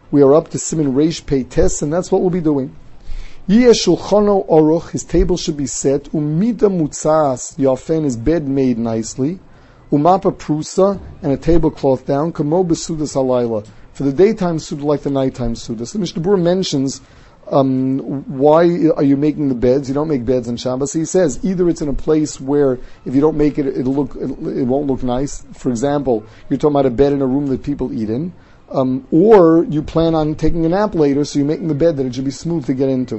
We are up to Siman Reish Pei Tes, and that's what we'll be doing. Yeh shulchano aruch, his table should be set. Umida mutzas yafen, his bed made nicely. Umapa prusa, and a tablecloth down. Kamo besudas halayla, for the daytime suda like the nighttime suda. So Mishnah Berurah mentions why are you making the beds? You don't make beds on Shabbos. He says either it's in a place where if you don't make it, it won't look nice. For example, you're talking about a bed in a room that people eat in, or you plan on taking a nap later, so you're making the bed that it should be smooth to get into.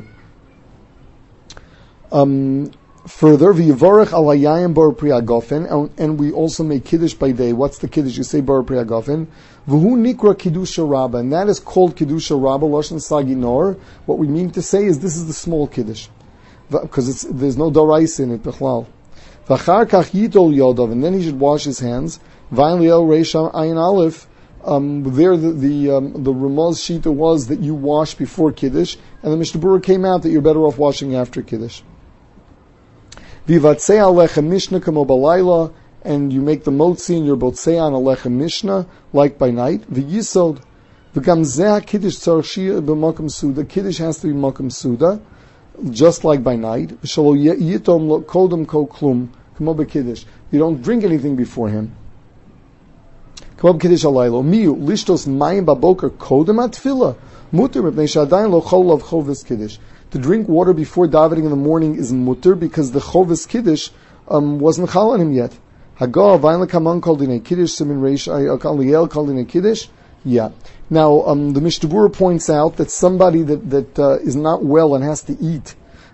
Further, v'yivarech al hayayim bar pri hagofen, and we also make kiddush by day. What's the kiddush? You say bar pri hagofen. V'hu nikra kiddusha rabba, and that is called kiddusha rabba, lashon saginor. What we mean to say is this is the small kiddush, because there's no dorais in it. Bechlal. V'achar kach yitol yodov, and then he should wash his hands. V'ayin liel reisha ayin aleph. There the Ramaz Shita was that you wash before kiddush, and the Mishnah Berurah came out that you're better off washing after kiddush. Vivatzei alechem mishnah kamo balayla, and you make the motzi and your botzei on alechem mishnah like by night. V'yisod v'gam zeh kiddush tzarich shia b'makom suda. Kiddush has to be makom suda, just like by night. V'shalo yitom kodem ko klum kamo b'kiddush. You don't drink anything before him. Kamo b'kiddush alaylo miu lishtos mayim baboker kodem atfila muter mipnei shadayin lo chol of chovis kiddush. To drink water before davening in the morning is mutter because the chovis kiddush wasn't chal on him yet. Hagah vayin lekaman kol dinei kiddush simin reish liel kol dinei kiddush. Yeah. Now the Mishnah Berurah points out that somebody that is not well and has to eat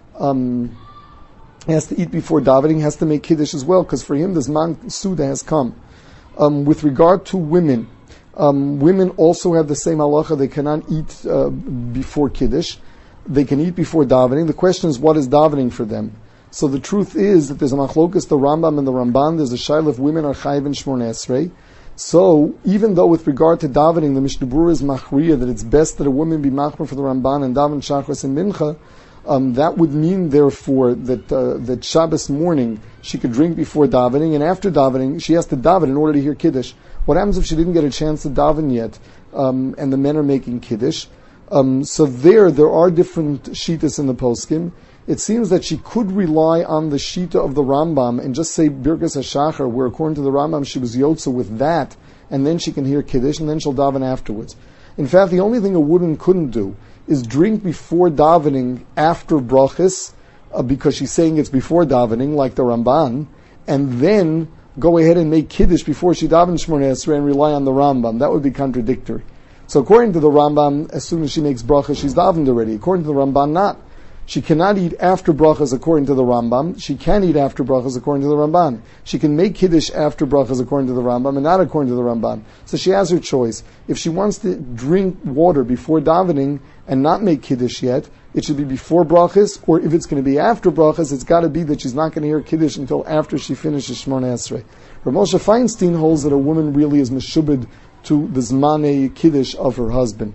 before davening has to make kiddush as well, because for him the zman suda has come. With regard to women, women also have the same halacha. They cannot eat before kiddush. They can eat before davening. The question is, what is davening for them? So the truth is that there's a machlokas, the Rambam and the Ramban. There's a shaila if women are chayiv in Shmona Esrei. So even though with regard to davening, the Mishnah Berurah is machriya that it's best that a woman be machmer for the Ramban and daven shachris and mincha, that would mean therefore that Shabbos morning she could drink before davening, and after davening she has to daven in order to hear kiddush. What happens if she didn't get a chance to daven yet, and the men are making kiddush? So there are different shitas in the poskim. It seems that she could rely on the shita of the Rambam and just say Birkas HaShachar, where according to the Rambam she was yotza with that, and then she can hear kiddush, and then she'll daven afterwards. In fact, the only thing a woman couldn't do is drink before davening after brachas, because she's saying it's before davening, like the Ramban, and then go ahead and make kiddush before she davens Shmona Esrei and rely on the Rambam. That would be contradictory. So according to the Rambam, as soon as she makes bracha, she's davened already. According to the Ramban, not. She cannot eat after brachas according to the Rambam. She can eat after brachas according to the Ramban. She can make kiddush after brachas according to the Rambam and not according to the Ramban. So she has her choice. If she wants to drink water before davening and not make kiddush yet, it should be before brachas, or if it's going to be after brachas, it's got to be that she's not going to hear kiddush until after she finishes Shmona Esrei. Rav Moshe Feinstein holds that a woman really is meshubed to the zmanei kiddush of her husband.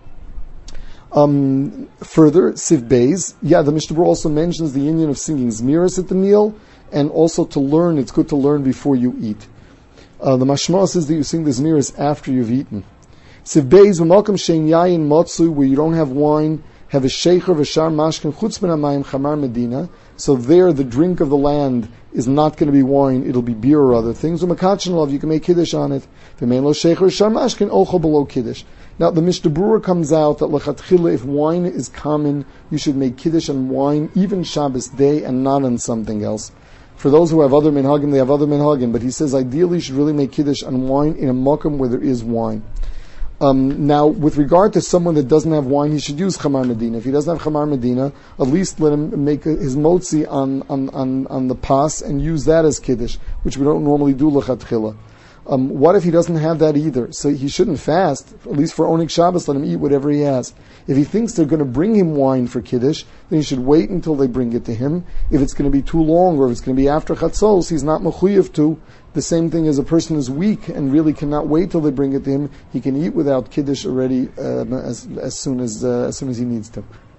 Further, Siv Beis, the Mishnah Berurah also mentions the union of singing Zmiris at the meal, and also to learn, it's good to learn before you eat. The Mashma says that you sing the Zmiris after you've eaten. Siv Beis, v'malkam shein yayin motzu, where you don't have wine, have a sheikher v'shar mashkin chutz min hamayim chamar medina. So there, the drink of the land is not going to be wine; it'll be beer or other things. U'makachin love, you can make kiddush on it. V'mein lo sheikher v'shar mashkin ocho below kiddush. Now the Mishnah Berurah comes out that lechatchila, if wine is common, you should make kiddush on wine, even Shabbos day, and not on something else. For those who have other minhagim, they have other minhagim. But he says ideally you should really make kiddush on wine in a makom where there is wine. Now, with regard to someone that doesn't have wine, he should use chamar medina. If he doesn't have chamar medina, at least let him make his motzi on the pas and use that as kiddush, which we don't normally do lechatchila. What if he doesn't have that either? So he shouldn't fast, at least for Oneg Shabbos, let him eat whatever he has. If he thinks they're going to bring him wine for Kiddush, then he should wait until they bring it to him. If it's going to be too long, or if it's going to be after Chatzos, he's not mechuyev to. The same thing as a person is weak and really cannot wait till they bring it to him, he can eat without Kiddush already as soon as he needs to.